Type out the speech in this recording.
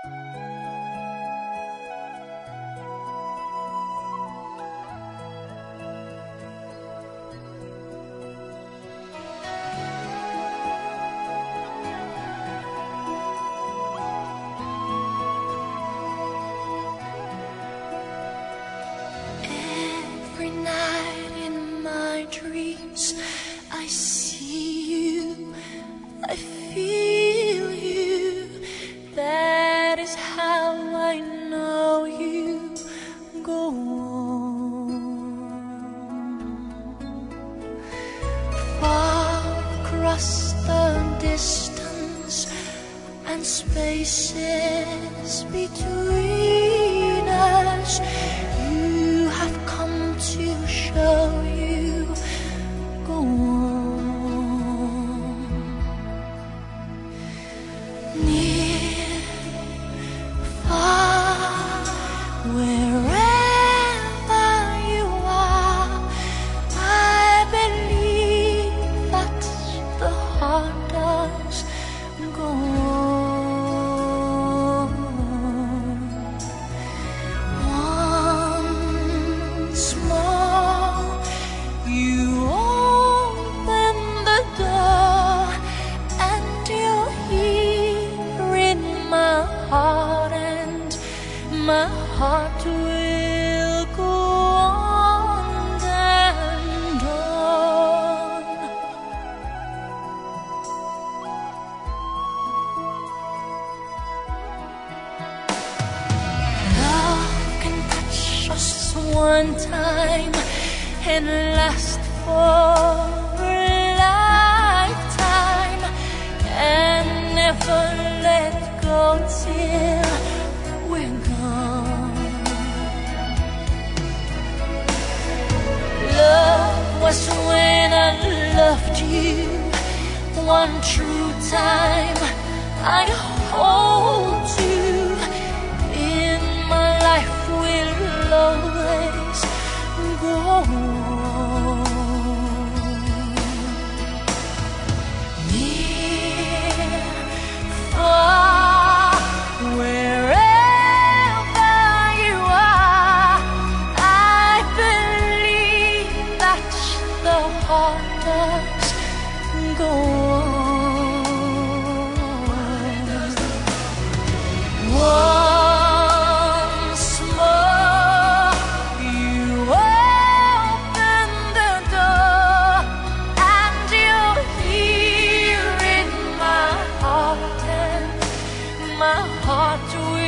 Every night in my dreams I see you, I feel you. That is how I know you. Go on. Far across the distance and spaces between us, you have come to show you. Go on. Near, far, wherever you are, I believe that the heart does. Go on. Once more, you open the door, and you're here in my heart, and my heart will go on and on. Love can touch us one time and last for a lifetime, and never let go till we're gone. Love was when I loved you one true time. I hold you in my life, will always go on. Near, far, wherever you are, I believe that the heart does go on. Once more, you open the door, and you're here in my heart, and my heart will